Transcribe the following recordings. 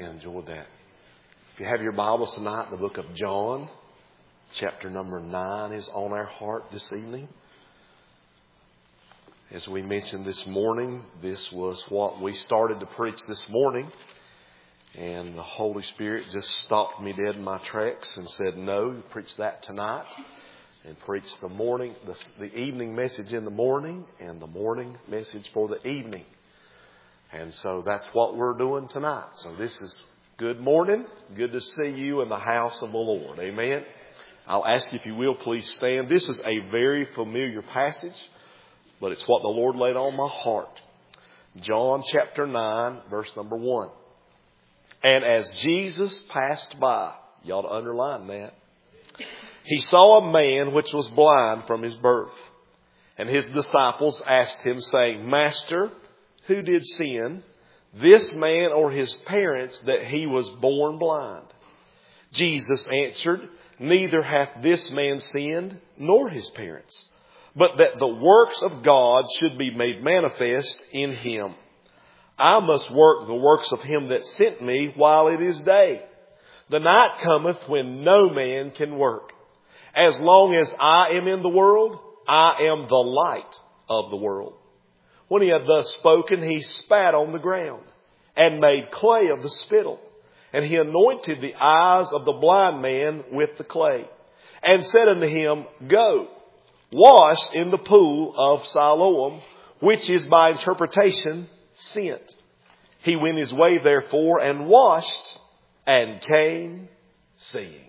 Enjoyed that. If you have your Bibles tonight, the book of John, chapter number 9 is on our heart this evening. As we mentioned this morning, this was what we started to preach this morning. And the Holy Spirit just stopped me dead in my tracks and said, no, you preach that tonight. And preach the evening message in the morning and the morning message for the evening. And so that's what we're doing tonight. So this is good morning. Good to see you in the house of the Lord. Amen. I'll ask you if you will please stand. This is a very familiar passage, but it's what the Lord laid on my heart. John chapter 9, verse number 1. And as Jesus passed by, you ought to underline that, he saw a man which was blind from his birth. And his disciples asked him, saying, Master, who did sin, this man or his parents, that he was born blind? Jesus answered, Neither hath this man sinned, nor his parents, but that the works of God should be made manifest in him. I must work the works of him that sent me while it is day. The night cometh when no man can work. As long as I am in the world, I am the light of the world. When he had thus spoken, he spat on the ground and made clay of the spittle. And he anointed the eyes of the blind man with the clay and said unto him, Go, wash in the pool of Siloam, which is by interpretation sent. He went his way therefore and washed and came seeing.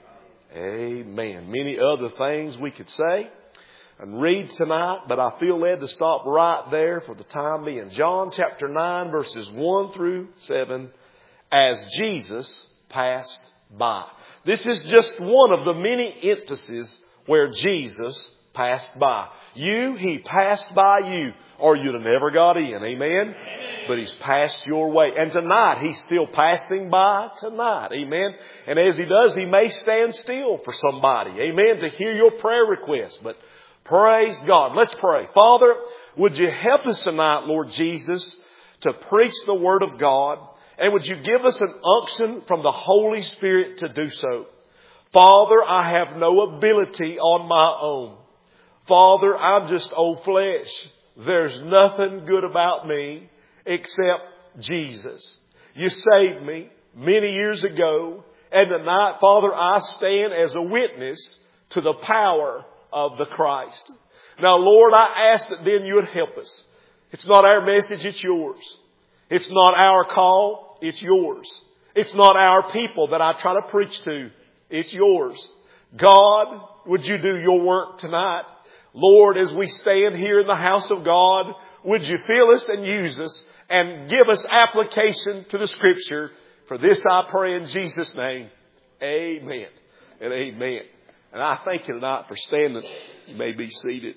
Amen. Many other things we could say and read tonight, but I feel led to stop right there for the time being. John chapter 9 verses 1 through 7, as Jesus passed by. This is just one of the many instances where Jesus passed by. He passed by you, or you'd have never got in. Amen? But he's passed your way. And tonight, he's still passing by tonight. Amen? And as he does, he may stand still for somebody. Amen? To hear your prayer request. But praise God. Let's pray. Father, would you help us tonight, Lord Jesus, to preach the Word of God? And would you give us an unction from the Holy Spirit to do so? Father, I have no ability on my own. Father, I'm just old flesh. There's nothing good about me except Jesus. You saved me many years ago. And tonight, Father, I stand as a witness to the power of the Christ. Now, Lord, I ask that then you would help us. It's not our message, it's yours. It's not our call, it's yours. It's not our people that I try to preach to, it's yours. God, would you do your work tonight? Lord, as we stand here in the house of God, would you fill us and use us and give us application to the Scripture? For this I pray in Jesus' name. Amen and amen. And I thank you tonight for standing. You may be seated.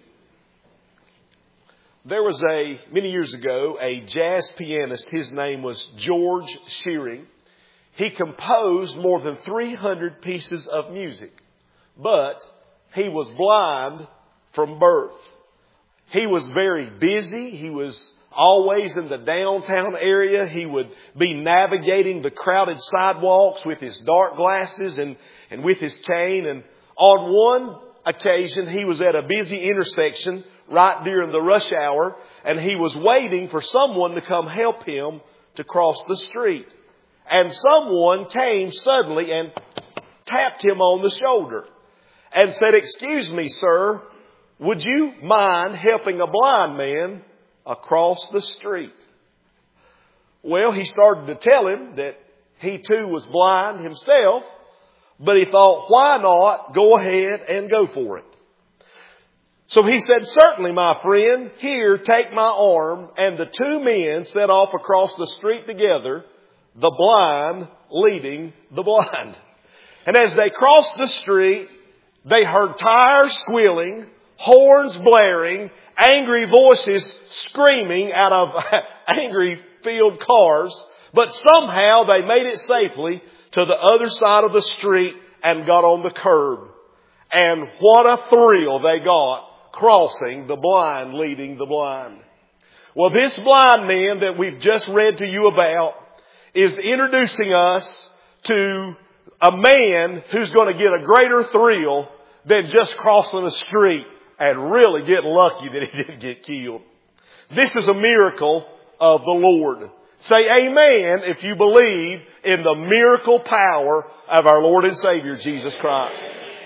There was many years ago, a jazz pianist. His name was George Shearing. He composed more than 300 pieces of music, but he was blind from birth. He was very busy. He was always in the downtown area. He would be navigating the crowded sidewalks with his dark glasses and with his cane. And on one occasion, he was at a busy intersection right during the rush hour, and he was waiting for someone to come help him to cross the street. And someone came suddenly and tapped him on the shoulder and said, Excuse me, sir, would you mind helping a blind man across the street? Well, he started to tell him that he too was blind himself, but he thought, why not go ahead and go for it? So he said, Certainly, my friend, here, take my arm. And the two men set off across the street together, the blind leading the blind. And as they crossed the street, they heard tires squealing, horns blaring, angry voices screaming out of angry filled cars. But somehow they made it safely to the other side of the street and got on the curb. And what a thrill they got crossing the blind leading the blind. Well, this blind man that we've just read to you about is introducing us to a man who's going to get a greater thrill than just crossing the street and really getting lucky that he didn't get killed. This is a miracle of the Lord. Say amen if you believe in the miracle power of our Lord and Savior, Jesus Christ.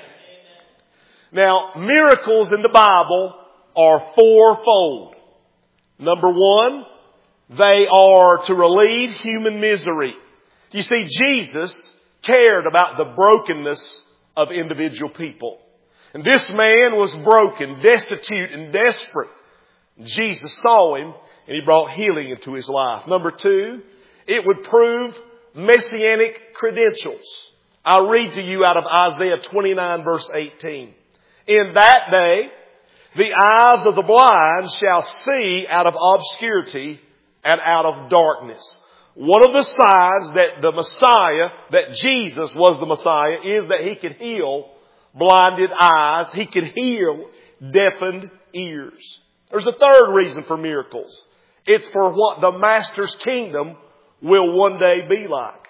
Now, miracles in the Bible are fourfold. Number one, they are to relieve human misery. You see, Jesus cared about the brokenness of individual people. And this man was broken, destitute, and desperate. Jesus saw him and He brought healing into his life. Number two, it would prove messianic credentials. I'll read to you out of Isaiah 29 verse 18. In that day, the eyes of the blind shall see out of obscurity and out of darkness. One of the signs that the Messiah, that Jesus was the Messiah, is that He could heal blinded eyes. He could heal deafened ears. There's a third reason for miracles. It's for what the Master's kingdom will one day be like.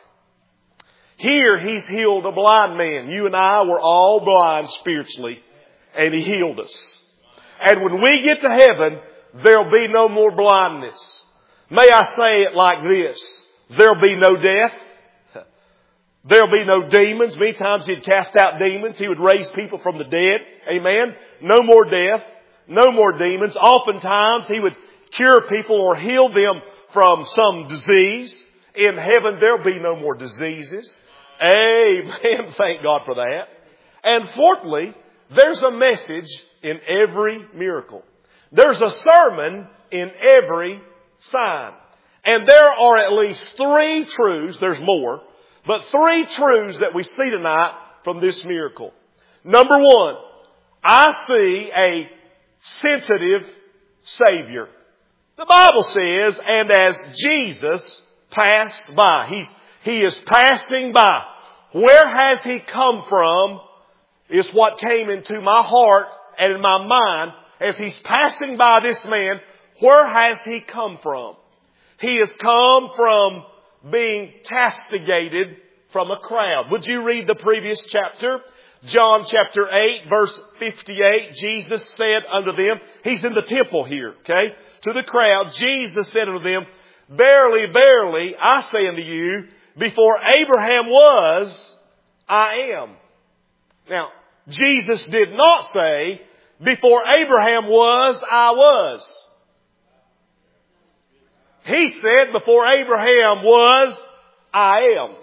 Here He's healed a blind man. You and I were all blind spiritually, and He healed us. And when we get to heaven, there'll be no more blindness. May I say it like this: there'll be no death. There'll be no demons. Many times He'd cast out demons. He would raise people from the dead. Amen. No more death. No more demons. Oftentimes He would cure people or heal them from some disease. In heaven there'll be no more diseases. Amen. Thank God for that. And fourthly, there's a message in every miracle. There's a sermon in every sign. And there are at least three truths, there's more, but three truths that we see tonight from this miracle. Number one, I see a sensitive Savior. The Bible says, and as Jesus passed by, He is passing by. Where has He come from is what came into my heart and in my mind as He's passing by this man. Where has He come from? He has come from being castigated from a crowd. Would you read the previous chapter? John chapter 8 verse 58. Jesus said unto them, He's in the temple here, okay? To the crowd, Jesus said unto them, Verily, verily, I say unto you, before Abraham was, I am. Now, Jesus did not say, before Abraham was, I was. He said, before Abraham was, I am.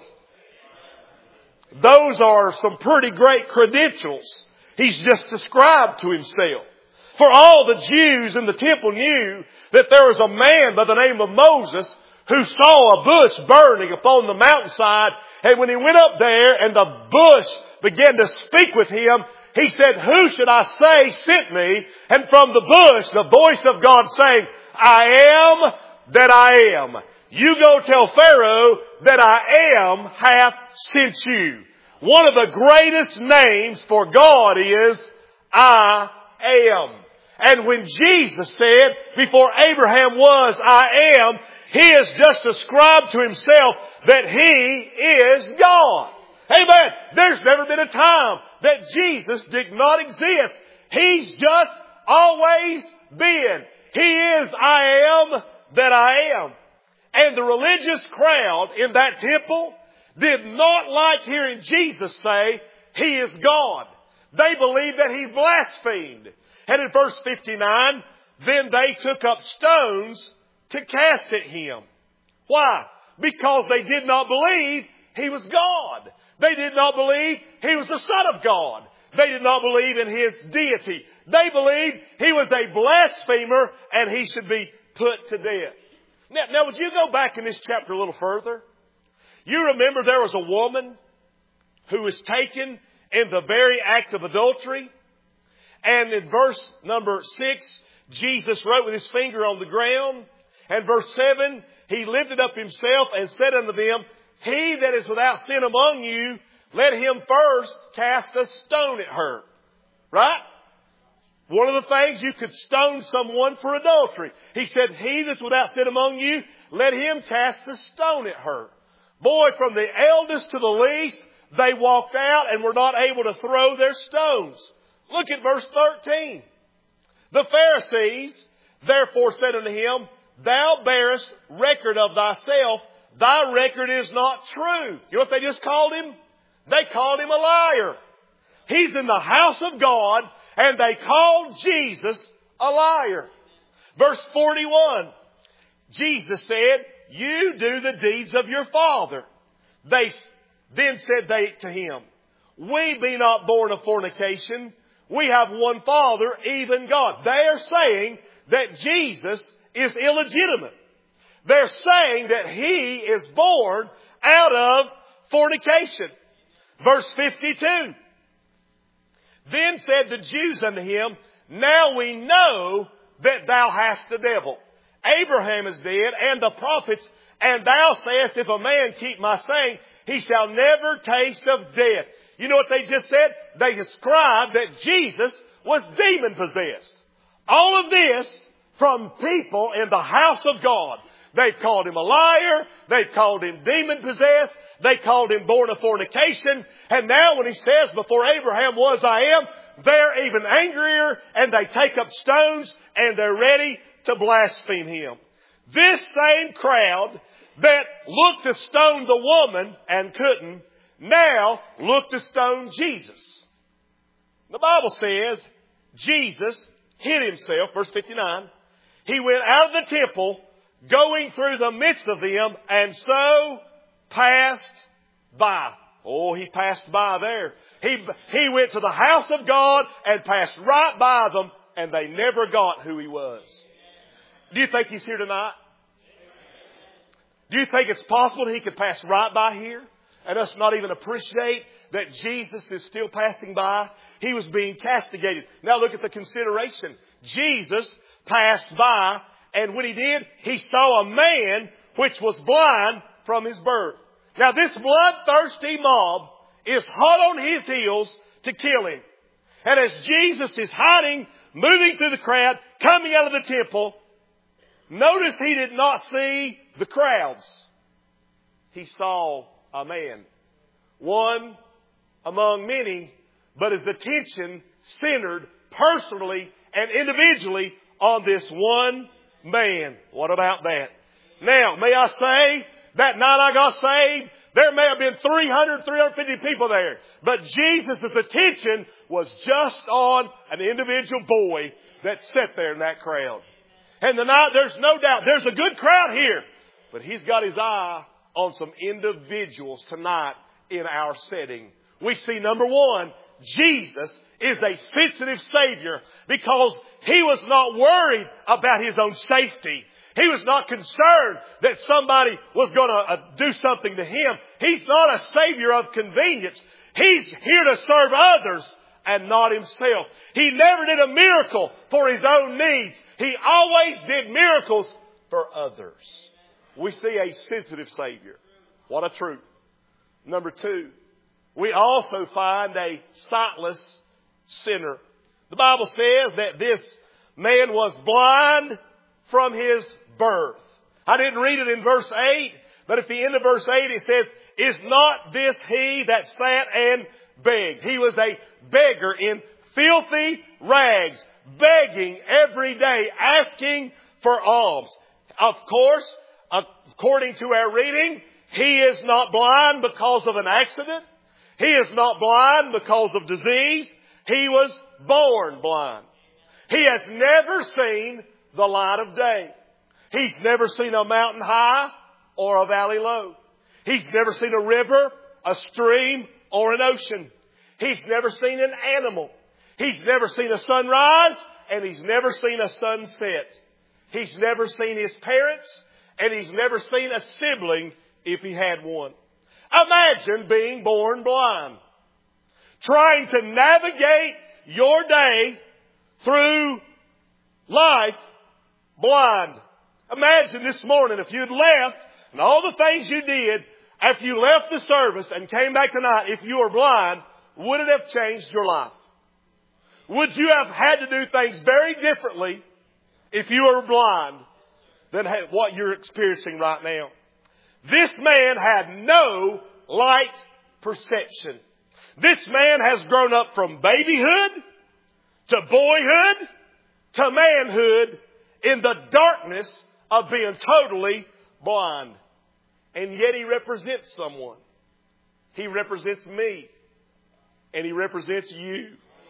Those are some pretty great credentials He's just described to Himself. For all the Jews in the temple knew that there was a man by the name of Moses who saw a bush burning upon the mountainside. And when he went up there and the bush began to speak with him, he said, Who should I say sent me? And from the bush, the voice of God saying, I am that I am. You go tell Pharaoh that I am hath sent you. One of the greatest names for God is I am. And when Jesus said, before Abraham was, I am, He has just ascribed to Himself that He is God. Amen. There's never been a time that Jesus did not exist. He's just always been. He is I am that I am. And the religious crowd in that temple did not like hearing Jesus say He is God. They believed that He blasphemed. And in verse 59, then they took up stones to cast at Him. Why? Because they did not believe He was God. They did not believe He was the Son of God. They did not believe in His deity. They believed He was a blasphemer and He should be put to death. Now, would you go back in this chapter a little further? You remember there was a woman who was taken in the very act of adultery. And in verse number 6, Jesus wrote with His finger on the ground. And verse 7, He lifted up Himself and said unto them, He that is without sin among you, let him first cast a stone at her. Right? One of the things, you could stone someone for adultery. He said, He that's without sin among you, let him cast a stone at her. Boy, from the eldest to the least, they walked out and were not able to throw their stones. Look at verse 13. The Pharisees therefore said unto him, Thou bearest record of thyself. Thy record is not true. You know what they just called him? They called him a liar. He's in the house of God, and they called Jesus a liar. Verse 41. Jesus said, You do the deeds of your father. Then said they to him, We be not born of fornication. We have one Father, even God. They are saying that Jesus is illegitimate. They're saying that He is born out of fornication. Verse 52. Then said the Jews unto him, Now we know that thou hast the devil. Abraham is dead, and the prophets, and thou sayest, If a man keep my saying, he shall never taste of death. You know what they just said? They described that Jesus was demon-possessed. All of this from people in the house of God. They've called him a liar. They've called him demon-possessed. They called him born of fornication. And now when he says, Before Abraham was, I am, they're even angrier, and they take up stones, and they're ready to blaspheme him. This same crowd that looked to stone the woman and couldn't, now looked to stone Jesus. The Bible says Jesus hid himself, verse 59. He went out of the temple, going through the midst of them, and so passed by. Oh, he passed by there. He went to the house of God and passed right by them, and they never got who he was. Do you think he's here tonight? Do you think it's possible that he could pass right by here and us not even appreciate that Jesus is still passing by? He was being castigated. Now look at the consideration. Jesus passed by, and when he did, he saw a man which was blind from his birth. Now this bloodthirsty mob is hot on his heels to kill him. And as Jesus is hiding, moving through the crowd, coming out of the temple, notice he did not see the crowds. He saw a man. One among many, but his attention centered personally and individually on this one man. What about that? Now, may I say, that night I got saved, there may have been 300, 350 people there. But Jesus' attention was just on an individual boy that sat there in that crowd. And tonight, there's no doubt, there's a good crowd here. But he's got his eye on some individuals tonight in our setting. We see, number one, Jesus is a sensitive Savior because He was not worried about His own safety. He was not concerned that somebody was going to do something to Him. He's not a Savior of convenience. He's here to serve others and not Himself. He never did a miracle for His own needs. He always did miracles for others. We see a sensitive Savior. What a truth. Number two, we also find a sightless sinner. The Bible says that this man was blind from his birth. I didn't read it in verse 8, but at the end of verse 8 it says, Is not this he that sat and begged? He was a beggar in filthy rags, begging every day, asking for alms. Of course, according to our reading, he is not blind because of an accident. He is not blind because of disease. He was born blind. He has never seen the light of day. He's never seen a mountain high or a valley low. He's never seen a river, a stream, or an ocean. He's never seen an animal. He's never seen a sunrise, and he's never seen a sunset. He's never seen his parents, and he's never seen a sibling if he had one. Imagine being born blind, trying to navigate your day through life blind. Imagine this morning if you'd left and all the things you did after you left the service and came back tonight, if you were blind, would it have changed your life? Would you have had to do things very differently if you were blind than what you're experiencing right now? This man had no light perception. This man has grown up from babyhood to boyhood to manhood in the darkness of being totally blind. And yet he represents someone. He represents me. And he represents you.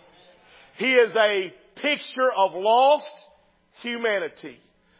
He is a picture of lost humanity,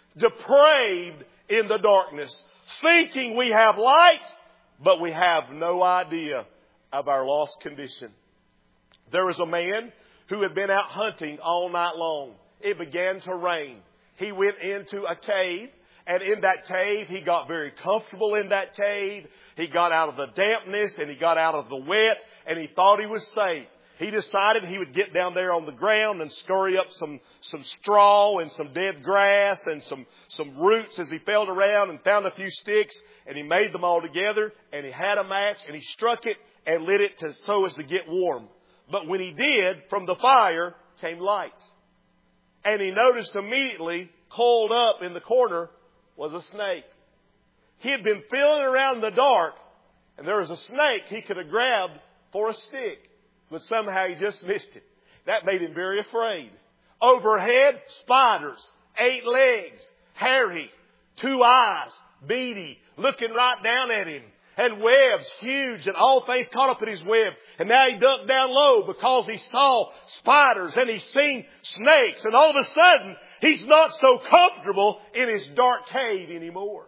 depraved in the darkness, thinking we have light, but we have no idea of our lost condition. There was a man who had been out hunting all night long. It began to rain. He went into a cave, and in that cave, he got very comfortable in that cave. He got out of the dampness, and he got out of the wet, and he thought he was safe. He decided he would get down there on the ground and scurry up some straw and some dead grass and some roots as he felt around, and found a few sticks, and he made them all together, and he had a match, and he struck it and lit it so as to get warm. But when he did, from the fire came light. And he noticed immediately, coiled up in the corner, was a snake. He had been feeling around in the dark, and there was a snake he could have grabbed for a stick. But somehow he just missed it. That made him very afraid. Overhead, spiders, 8 legs, hairy, 2 eyes, beady, looking right down at him. And webs, huge, and all things caught up in his web. And now he ducked down low because he saw spiders and he's seen snakes. And all of a sudden, he's not so comfortable in his dark cave anymore.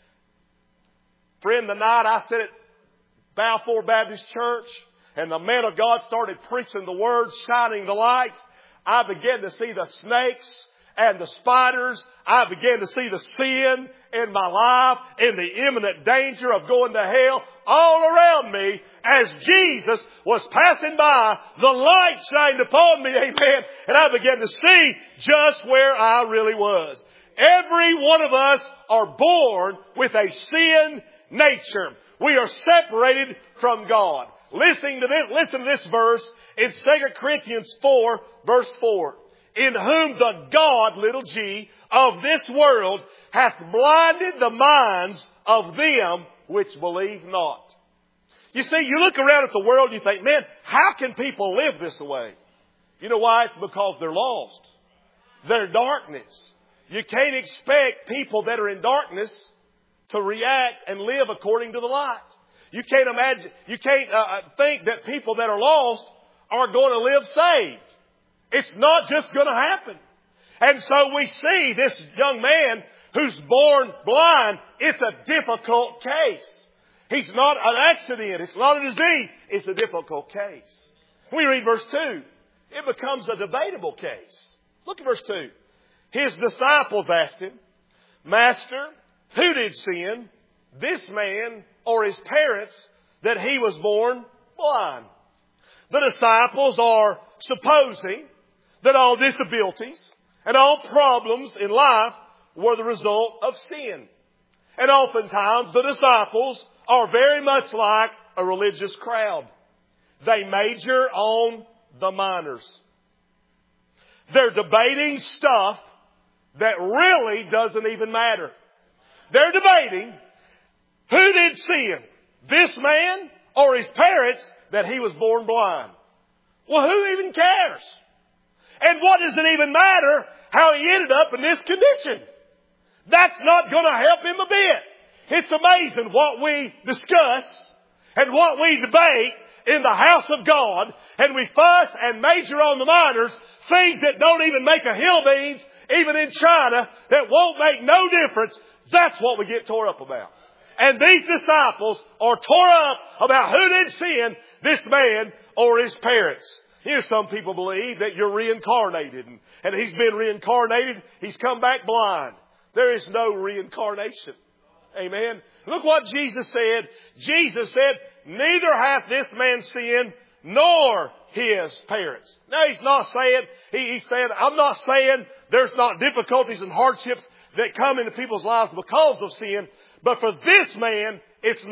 Friend, the night I sat at Balfour Baptist Church, and the man of God started preaching the Word, shining the light, I began to see the snakes and the spiders. I began to see the sin in my life and the imminent danger of going to hell all around me as Jesus was passing by. The light shined upon me, amen. And I began to see just where I really was. Every one of us are born with a sin nature. We are separated from God. Listen to this verse in 2 Corinthians 4, verse 4. In whom the God, little g, of this world hath blinded the minds of them which believe not. You see, you look around at the world and you think, man, how can people live this way? You know why? It's because they're lost. They're darkness. You can't expect people that are in darkness to react and live according to the light. You can't think that people that are lost are going to live saved. It's not just going to happen. And so we see this young man who's born blind. It's a difficult case. He's not an accident. It's not a disease. It's a difficult case. We read verse 2. It becomes a debatable case. Look at verse 2. His disciples asked him, Master, who did sin, this man or his parents, that he was born blind? The disciples are supposing that all disabilities and all problems in life were the result of sin. And oftentimes the disciples are very much like a religious crowd. They major on the minors. They're debating stuff that really doesn't even matter. They're debating who did sin, this man or his parents, that he was born blind. Well, who even cares? And what does it even matter how he ended up in this condition? That's not going to help him a bit. It's amazing what we discuss and what we debate in the house of God, and we fuss and major on the minors, things that don't even make a hill beans, even in China, that won't make no difference. That's what we get tore up about. And these disciples are tore up about who did sin, this man or his parents. You know, some people believe that you're reincarnated, and he's been reincarnated, he's come back blind. There is no reincarnation. Amen. Look what Jesus said. Jesus said, neither hath this man sinned, nor his parents. Now he's not saying, he's saying, I'm not saying there's not difficulties and hardships that come into people's lives because of sin. But for this man, it's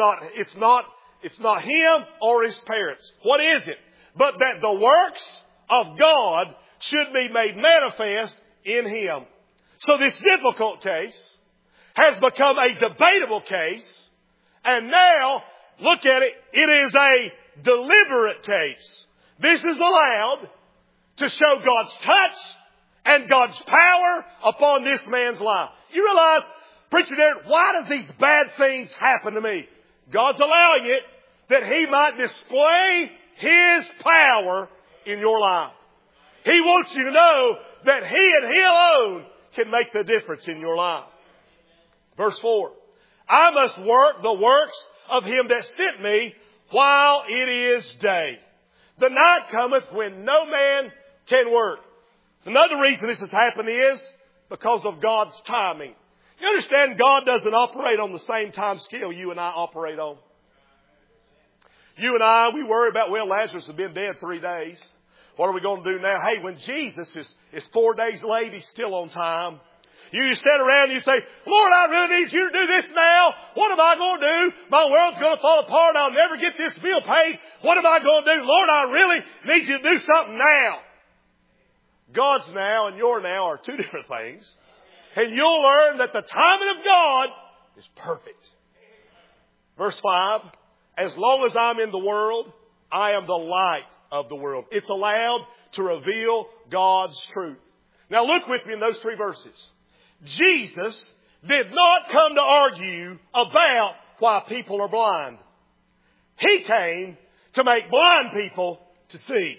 not him or his parents. What is it? But that the works of God should be made manifest in him. So this difficult case has become a debatable case And now, look at it. It is a deliberate case. This is allowed to show God's touch and God's power upon this man's life. You realize, Preacher Darren, why does these bad things happen to me? God's allowing it that He might display His power in your life. He wants you to know that He and He alone can make the difference in your life. Verse 4. I must work the works of Him that sent me while it is day. The night cometh when no man can work. Another reason this has happened is because of God's timing. You understand, God doesn't operate on the same time scale you and I operate on. You and I, we worry about, well, Lazarus has been dead 3 days. What are we going to do now? Hey, when Jesus is 4 days late, He's still on time. You sit around and you say, Lord, I really need You to do this now. What am I going to do? My world's going to fall apart. I'll never get this bill paid. What am I going to do? Lord, I really need You to do something now. God's now and your now are two different things. And you'll learn that the timing of God is perfect. Verse 5, as long as I'm in the world, I am the light of the world. It's allowed to reveal God's truth. Now look with me in those 3 verses. Jesus did not come to argue about why people are blind. He came to make blind people to see.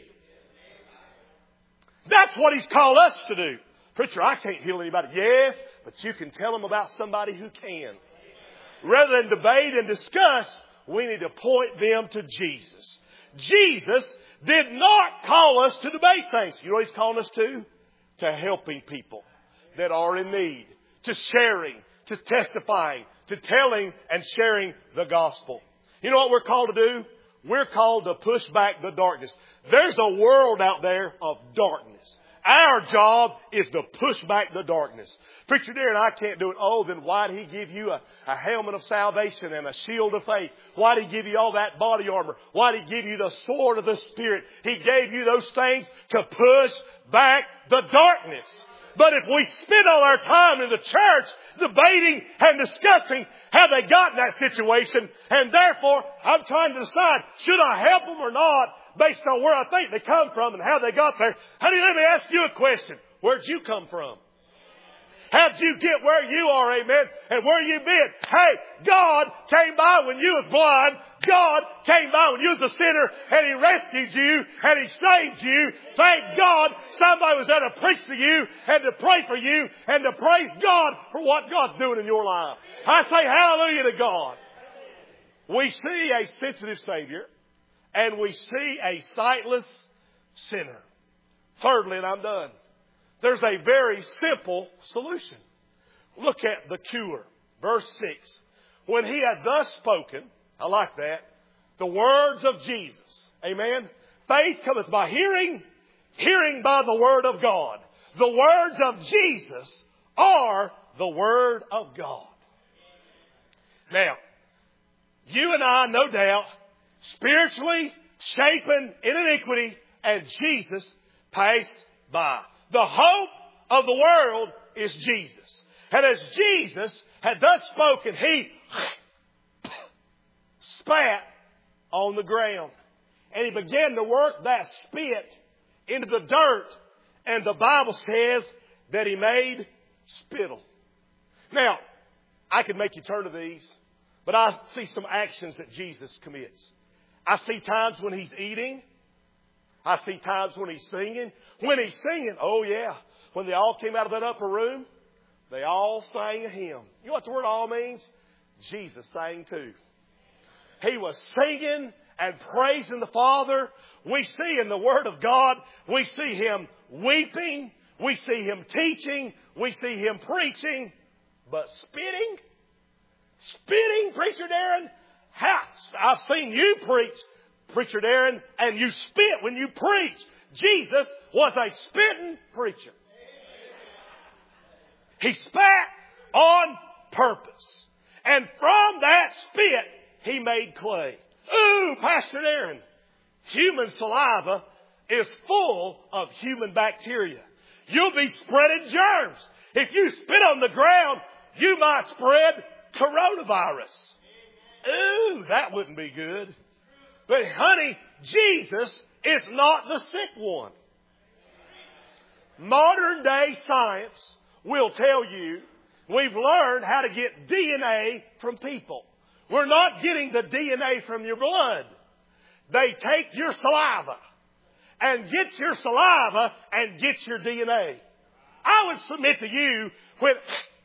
That's what He's called us to do. Preacher, I can't heal anybody. Yes, but you can tell them about somebody who can. Rather than debate and discuss, we need to point them to Jesus. Jesus did not call us to debate things. You know what He's calling us to? To helping people that are in need. To sharing. To testifying. To telling and sharing the gospel. You know what we're called to do? We're called to push back the darkness. There's a world out there of darkness. Our job is to push back the darkness. Preacher Darren, I can't do it. Oh, then why did He give you a helmet of salvation and a shield of faith? Why did He give you all that body armor? Why did He give you the sword of the Spirit? He gave you those things to push back the darkness. But if we spend all our time in the church debating and discussing how they got in that situation, and therefore I'm trying to decide, should I help them or not, based on where I think they come from and how they got there. Honey, let me ask you a question. Where'd you come from? How'd you get where you are, amen? And where you been? Hey, God came by when you was blind. God came by when you was a sinner and He rescued you and He saved you. Thank God somebody was there to preach to you and to pray for you and to praise God for what God's doing in your life. I say hallelujah to God. We see a sensitive Savior and we see a sightless sinner. Thirdly, and I'm done, there's a very simple solution. Look at the cure. Verse 6. When He had thus spoken, I like that, the words of Jesus. Amen. Faith cometh by hearing, hearing by the Word of God. The words of Jesus are the Word of God. Now, you and I, no doubt, spiritually shapen in iniquity, and Jesus passed by. The hope of the world is Jesus. And as Jesus had thus spoken, He spat on the ground. And He began to work that spit into the dirt. And the Bible says that He made spittle. Now, I could make you turn to these, but I see some actions that Jesus commits. I see times when He's eating. I see times when He's singing. When He's singing, oh yeah, when they all came out of that upper room, they all sang a hymn. You know what the word all means? Jesus sang too. He was singing and praising the Father. We see in the Word of God, we see Him weeping. We see Him teaching. We see Him preaching. But spitting? Spitting, Preacher Darren? I've seen you preach, Preacher Darren, and you spit when you preach. Jesus was a spitting preacher. He spat on purpose. And from that spit, He made clay. Ooh, Pastor Darren, human saliva is full of human bacteria. You'll be spreading germs. If you spit on the ground, you might spread coronavirus. Ooh, that wouldn't be good. But honey, Jesus is not the sick one. Modern day science will tell you we've learned how to get DNA from people. We're not getting the DNA from your blood. They take your saliva and get your saliva and get your DNA. I would submit to you, when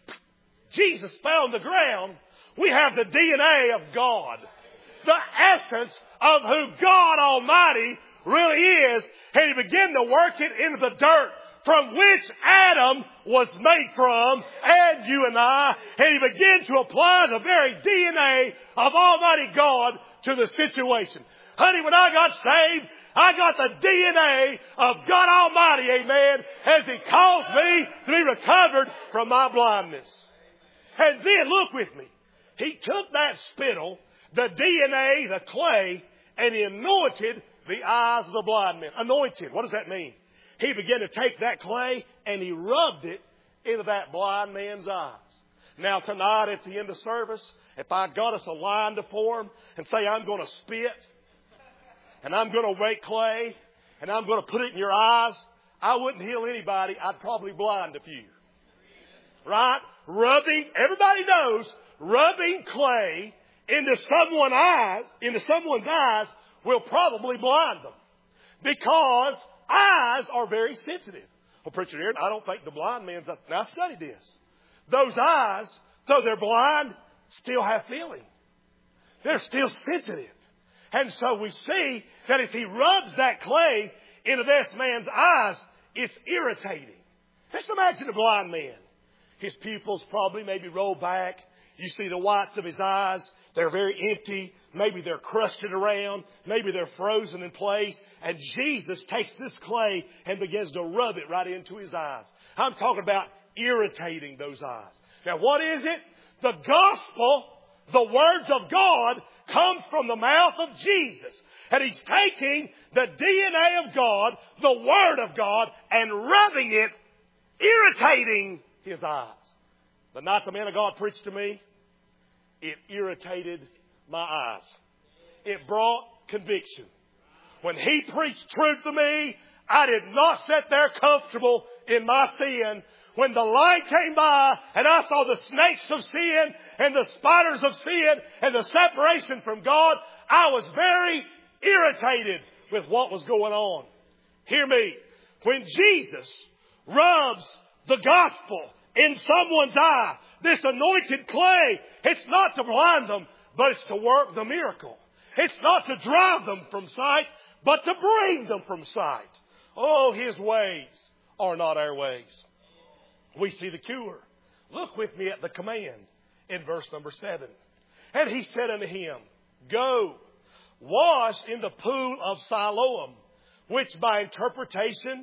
Jesus fell on the ground, we have the DNA of God. The essence of who God Almighty really is. And He began to work it into the dirt from which Adam was made from, and you and I. And He began to apply the very DNA of Almighty God to the situation. Honey, when I got saved, I got the DNA of God Almighty, amen, as He caused me to be recovered from my blindness. And then, look with me, He took that spittle, the DNA, the clay, and He anointed the eyes of the blind man. Anointed, what does that mean? He began to take that clay and He rubbed it into that blind man's eyes. Now tonight at the end of service, if I got us a line to form and say I'm going to spit and I'm going to make clay and I'm going to put it in your eyes, I wouldn't heal anybody. I'd probably blind a few. Right? Rubbing, everybody knows, rubbing clay into someone's eyes will probably blind them. Because eyes are very sensitive. Well, preacher Aaron, I don't think the blind man's... Now study this. Those eyes, though they're blind, still have feeling. They're still sensitive. And so we see that as He rubs that clay into this man's eyes, it's irritating. Just imagine a blind man. His pupils probably maybe roll back. You see the whites of his eyes. They're very empty. Maybe they're crusted around. Maybe they're frozen in place. And Jesus takes this clay and begins to rub it right into his eyes. I'm talking about irritating those eyes. Now what is it? The gospel, the words of God, comes from the mouth of Jesus. And He's taking the DNA of God, the Word of God, and rubbing it, irritating his eyes. The night the man of God preached to me, it irritated my eyes. It brought conviction. When he preached truth to me, I did not sit there comfortable in my sin. When the light came by and I saw the snakes of sin and the spiders of sin and the separation from God, I was very irritated with what was going on. Hear me. When Jesus rubs the gospel in someone's eye, this anointed clay, it's not to blind them, but it's to work the miracle. It's not to drive them from sight, but to bring them from sight. Oh, His ways are not our ways. We see the cure. Look with me at the command in verse number 7. And He said unto him, Go, wash in the pool of Siloam, which is by interpretation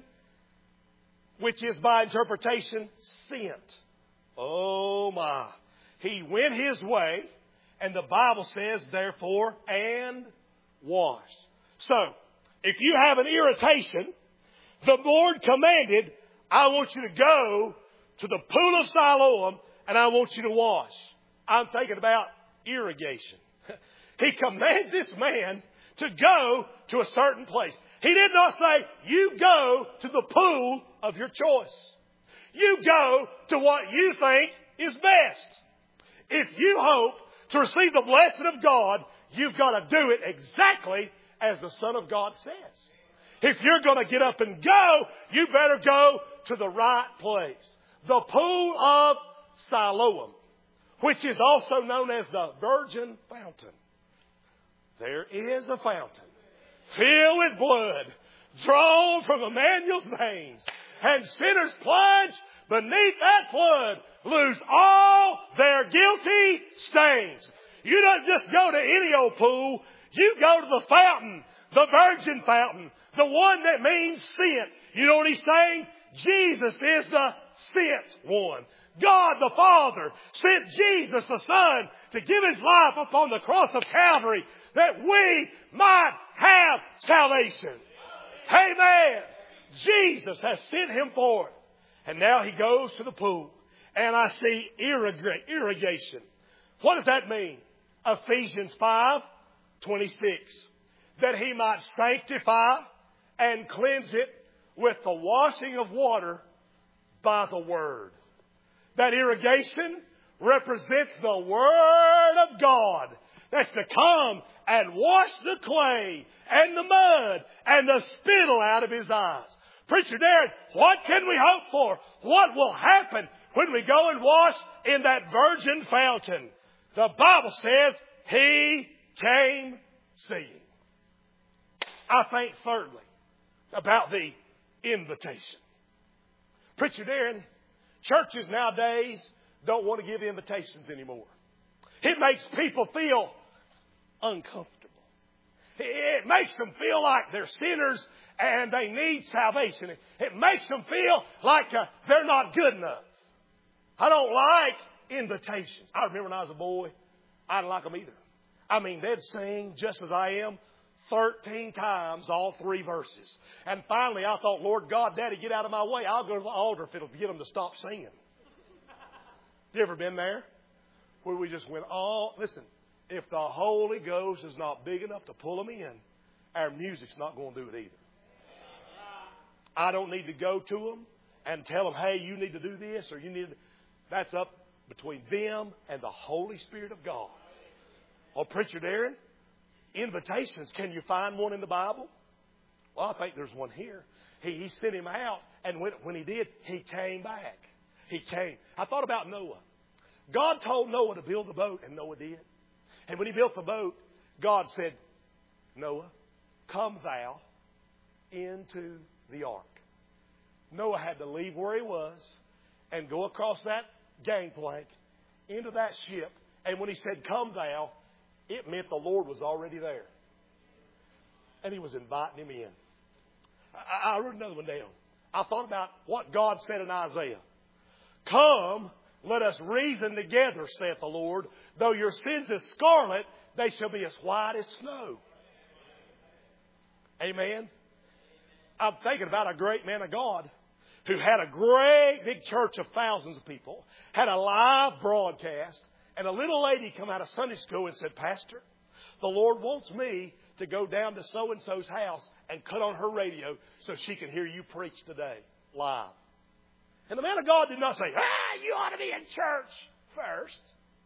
sent. Oh my. He went his way, and the Bible says, therefore, and washed. So, if you have an irritation, the Lord commanded, I want you to go to the pool of Siloam, and I want you to wash. I'm thinking about irrigation. He commands this man to go to a certain place. He did not say, you go to the pool of your choice. You go to what you think is best. If you hope to receive the blessing of God, you've got to do it exactly as the Son of God says. If you're going to get up and go, you better go to the right place. The pool of Siloam, which is also known as the Virgin Fountain. There is a fountain filled with blood drawn from Emmanuel's veins. And sinners plunge beneath that flood, lose all their guilty stains. You don't just go to any old pool. You go to the fountain, the Virgin Fountain, the one that means sent. You know what He's saying? Jesus is the sent one. God the Father sent Jesus the Son to give His life upon the cross of Calvary that we might have salvation. Amen. Jesus has sent Him forth. And now He goes to the pool. And I see irrigation. What does that mean? Ephesians 5:26. That He might sanctify and cleanse it with the washing of water by the Word. That irrigation represents the Word of God that's to come and wash the clay and the mud and the spittle out of His eyes. Preacher Darren, what can we hope for? What will happen when we go and wash in that virgin fountain? The Bible says He came seeing. I think thirdly about the invitation. Preacher Darren, churches nowadays don't want to give invitations anymore. It makes people feel uncomfortable. It makes them feel like they're sinners and they need salvation. It makes them feel like they're not good enough. I don't like invitations. I remember when I was a boy, I didn't like them either. I mean, they'd sing Just As I Am 13 times, all 3 verses. And finally I thought, Lord God, Daddy, get out of my way. I'll go to the altar if it'll get them to stop singing. You ever been there? Where we just went, listen, if the Holy Ghost is not big enough to pull them in, our music's not going to do it either. I don't need to go to them and tell them, hey, you need to do this or you need to... That's up between them and the Holy Spirit of God. Oh, Preacher Darren, invitations. Can you find one in the Bible? Well, I think there's one here. He sent him out, and when he did, he came back. He came. I thought about Noah. God told Noah to build the boat, and Noah did. And when he built the boat, God said, Noah, come thou into the ark. Noah had to leave where he was and go across that gangplank into that ship. And when he said, come thou, it meant the Lord was already there. And He was inviting him in. I wrote another one down. I thought about what God said in Isaiah. Come, let us reason together, saith the Lord. Though your sins as scarlet, they shall be as white as snow. Amen. I'm thinking about a great man of God who had a great big church of thousands of people, had a live broadcast, and a little lady come out of Sunday school and said, Pastor, the Lord wants me to go down to so-and-so's house and cut on her radio so she can hear you preach today, live. And the man of God did not say, you ought to be in church first.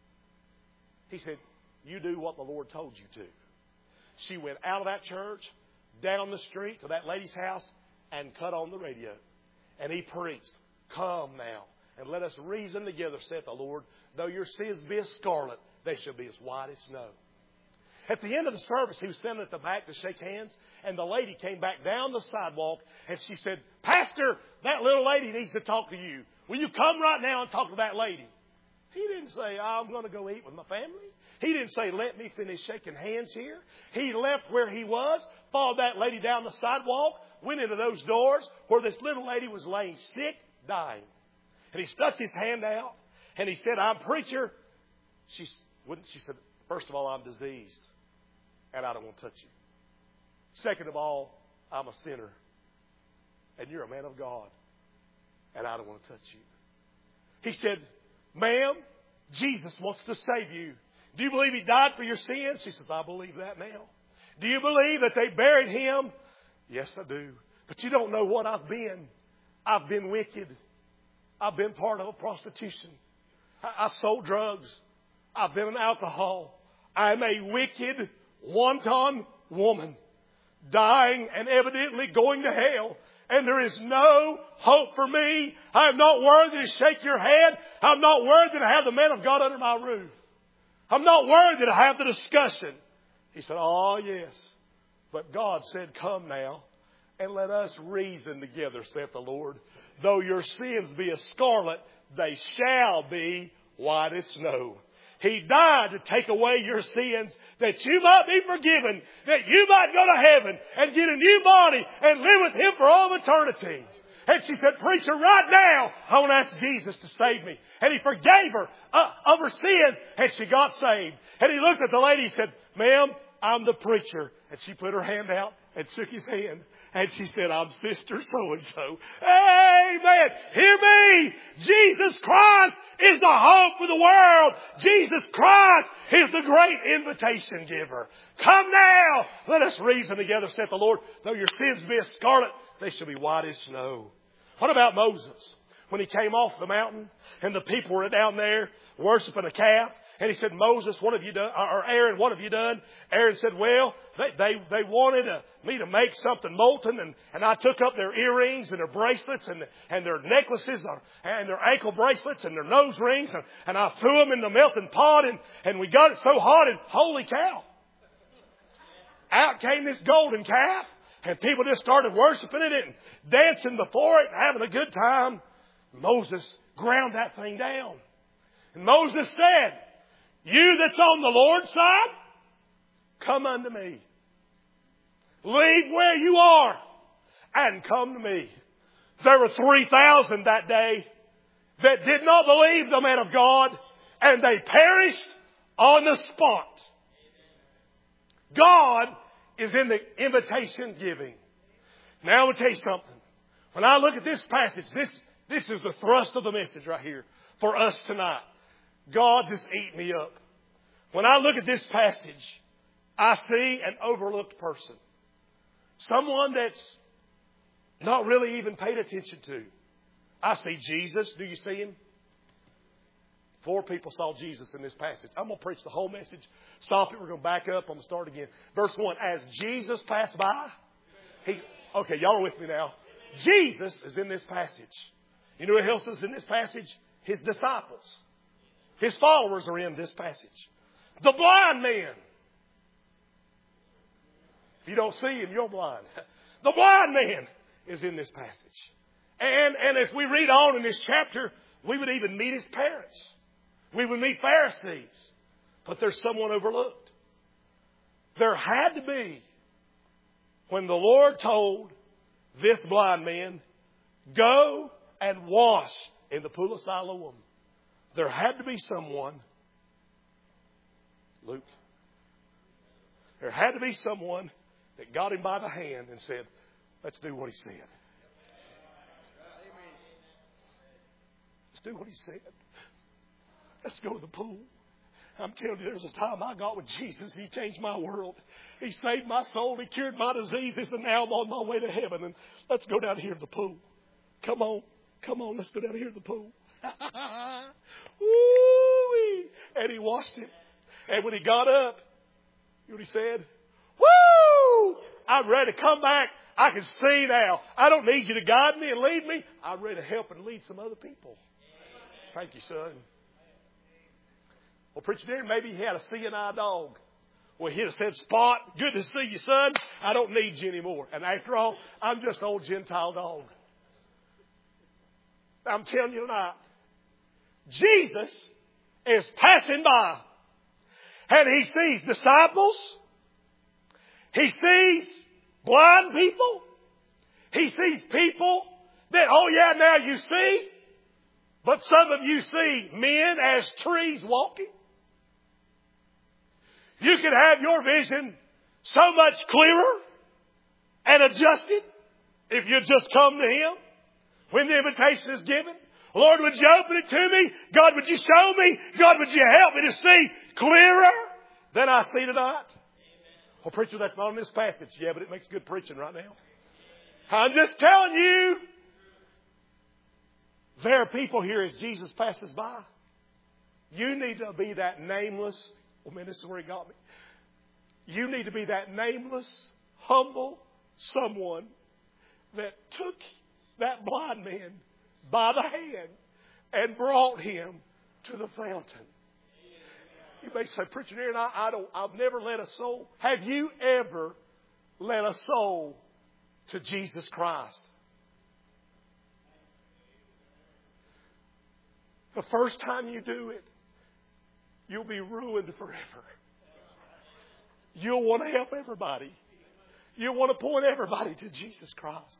He said, you do what the Lord told you to. She went out of that church, down the street to that lady's house, and cut on the radio. And he preached, come now, and let us reason together, saith the Lord. Though your sins be as scarlet, they shall be as white as snow. At the end of the service, he was standing at the back to shake hands, and the lady came back down the sidewalk, and she said, Pastor, that little lady needs to talk to you. Will you come right now and talk to that lady? He didn't say, I'm going to go eat with my family. He didn't say, let me finish shaking hands here. He left where he was, followed that lady down the sidewalk, went into those doors where this little lady was laying sick, dying. And he stuck his hand out, and he said, I'm preacher. She said, first of all, I'm diseased, and I don't want to touch you. Second of all, I'm a sinner, and you're a man of God, and I don't want to touch you. He said, ma'am, Jesus wants to save you. Do you believe He died for your sins? She says, I believe that now. Do you believe that they buried Him? Yes, I do. But you don't know what I've been. I've been wicked. I've been part of a prostitution. I've sold drugs. I've been an alcohol. I'm a wicked, wanton woman, dying and evidently going to hell. And there is no hope for me. I'm not worthy to shake your hand. I'm not worthy to have the man of God under my roof. I'm not worthy to have the discussion. He said, oh, yes. But God said, come now and let us reason together, saith the Lord. Though your sins be as scarlet, they shall be white as snow. He died to take away your sins, that you might be forgiven, that you might go to heaven and get a new body and live with Him for all eternity. And she said, preacher, right now, I want to ask Jesus to save me. And He forgave her of her sins, and she got saved. And he looked at the lady and said, ma'am, I'm the preacher, And she put her hand out and shook his hand. And she said, I'm Sister so-and-so. Amen. Hear me. Jesus Christ is the hope for the world. Jesus Christ is the great invitation giver. Come now. Let us reason together, saith the Lord. Though your sins be as scarlet, they shall be white as snow. What about Moses? When he came off the mountain and the people were down there worshiping a calf. And he said, Moses, what have you done? Or Aaron, what have you done? Aaron said, well, they wanted me to make something molten. And I took up their earrings and their bracelets and their necklaces and their ankle bracelets and their nose rings. And I threw them in the melting pot. And we got it so hot. And holy cow. Out came this golden calf. And people just started worshiping it and dancing before it and having a good time. Moses ground that thing down. And Moses said, you that's on the Lord's side, come unto me. Leave where you are and come to me. There were 3,000 that day that did not believe the man of God, and they perished on the spot. God is in the invitation giving. Now I want to tell you something. When I look at this passage, this is the thrust of the message right here for us tonight. God just ate me up. When I look at this passage, I see an overlooked person. Someone that's not really even paid attention to. I see Jesus. Do you see him? 4 people saw Jesus in this passage. I'm going to preach the whole message. Stop it. We're going to back up. I'm going to start again. Verse 1. As Jesus passed by. Okay, y'all are with me now. Jesus is in this passage. You know who else is in this passage? His disciples. His followers are in this passage. The blind man. If you don't see him, you're blind. The blind man is in this passage. And if we read on in this chapter, we would even meet his parents. We would meet Pharisees. But there's someone overlooked. There had to be, when the Lord told this blind man, go and wash in the pool of Siloam, there had to be someone, Luke, there had to be someone that got him by the hand and said, let's do what he said. Let's do what he said. Let's go to the pool. I'm telling you, there's a time I got with Jesus. He changed my world. He saved my soul. He cured my diseases. And now I'm on my way to heaven. And let's go down here to the pool. Come on. Come on. Let's go down here to the pool. Woo-wee. And he washed him. And when he got up, you know what he said? Woo! I'm ready to come back. I can see now. I don't need you to guide me and lead me. I'm ready to help and lead some other people. Thank you, son. Well, Preacher Darren, maybe he had a CNI dog. Well, he'd have said, Spot, good to see you, son. I don't need you anymore. And after all, I'm just an old Gentile dog. I'm telling you tonight, Jesus is passing by. And he sees disciples. He sees blind people. He sees people that, oh yeah, now you see. But some of you see men as trees walking. You can have your vision so much clearer and adjusted if you just come to Him when the invitation is given. Lord, would you open it to me? God, would you show me? God, would you help me to see clearer than I see tonight? Well, preacher, that's not in this passage. Yeah, but it makes good preaching right now. I'm just telling you, there are people here as Jesus passes by. You need to be that nameless. Oh man, this is where he got me. You need to be that nameless, humble someone that took that blind man by the hand and brought him to the fountain. You may say, Preacher Darren, I've never led a soul. Have you ever led a soul to Jesus Christ? The first time you do it, you'll be ruined forever. You'll want to help everybody. You'll want to point everybody to Jesus Christ.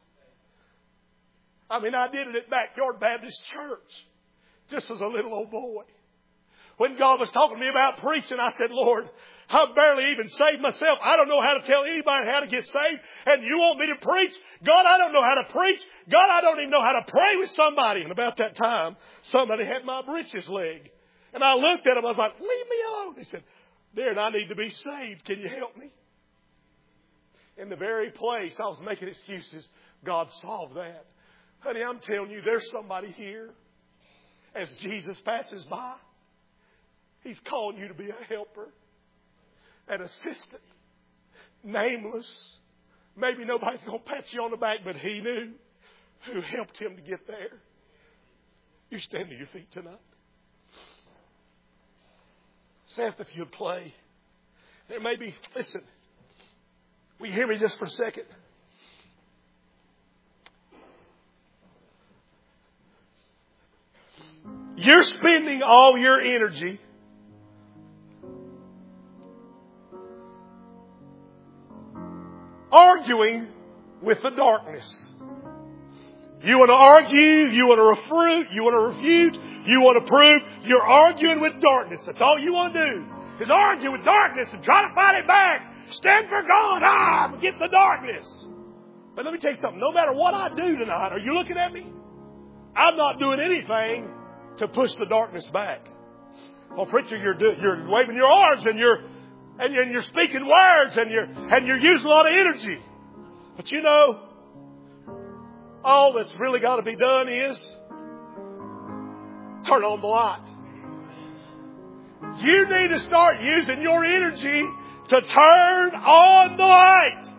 I mean, I did it at Backyard Baptist Church just as a little old boy. When God was talking to me about preaching, I said, Lord, I barely even saved myself. I don't know how to tell anybody how to get saved. And you want me to preach? God, I don't know how to preach. God, I don't even know how to pray with somebody. And about that time, somebody had my breeches leg. And I looked at him. I was like, leave me alone. He said, Darren, I need to be saved. Can you help me? In the very place I was making excuses, God solved that. Honey, I'm telling you, there's somebody here. As Jesus passes by, He's calling you to be a helper, an assistant, nameless. Maybe nobody's going to pat you on the back, but He knew who helped him to get there. You stand to your feet tonight. Seth, if you'd play. There may be, listen, will you hear me just for a second? You're spending all your energy arguing with the darkness. You want to argue, you want to refute, you want to refute, you want to prove. You're arguing with darkness. That's all you want to do is argue with darkness and try to fight it back. Stand for God. I'm against the darkness. But let me tell you something. No matter what I do tonight, are you looking at me? I'm not doing anything to push the darkness back. Oh, preacher, you're waving your arms and you're speaking words and you're using a lot of energy. But you know, all that's really got to be done is turn on the light. You need to start using your energy to turn on the light.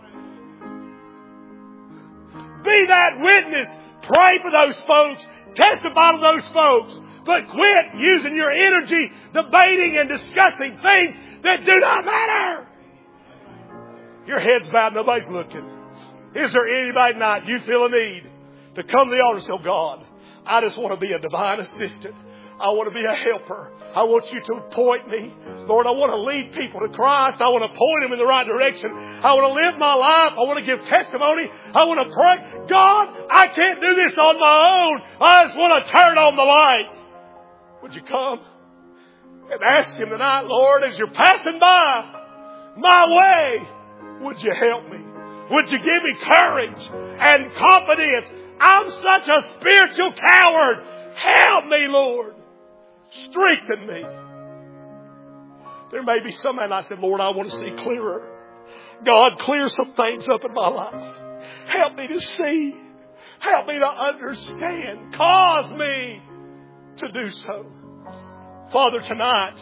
Be that witness. Pray for those folks. Testify to those folks. But quit using your energy debating and discussing things that do not matter. Your head's bowed. Nobody's looking. Is there anybody tonight you feel a need to come to the altar and say, oh God, I just want to be a divine assistant. I want to be a helper. I want you to point me. Lord, I want to lead people to Christ. I want to point them in the right direction. I want to live my life. I want to give testimony. I want to pray. God, I can't do this on my own. I just want to turn on the light. Would you come and ask Him tonight, Lord, as you're passing by my way, would you help me? Would you give me courage and confidence? I'm such a spiritual coward. Help me, Lord. Strengthen me. There may be somebody and I said, Lord, I want to see clearer. God, clear some things up in my life. Help me to see. Help me to understand. Cause me to do so. Father, tonight,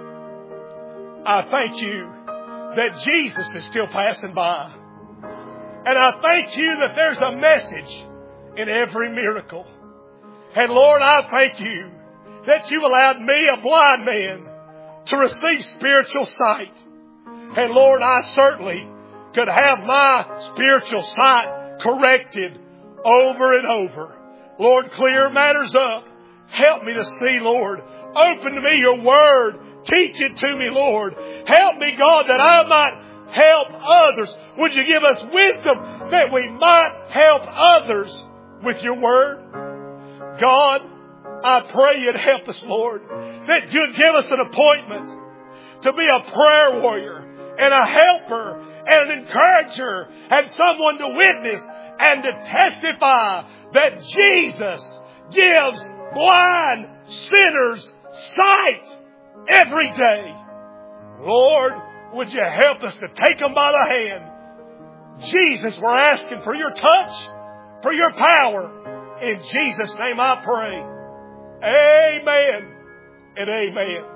I thank you that Jesus is still passing by. And I thank you that there's a message in every miracle. And Lord, I thank you that you allowed me, a blind man, to receive spiritual sight. And Lord, I certainly could have my spiritual sight corrected over and over. Lord, clear matters up. Help me to see, Lord. Open to me your word. Teach it to me, Lord. Help me, God, that I might help others. Would you give us wisdom that we might help others with your word? God, I pray you'd help us, Lord, that you'd give us an appointment to be a prayer warrior and a helper and an encourager and someone to witness and to testify that Jesus gives blind sinners sight every day. Lord, would you help us to take them by the hand? Jesus, we're asking for your touch, for your power. In Jesus' name I pray. Amen and amen.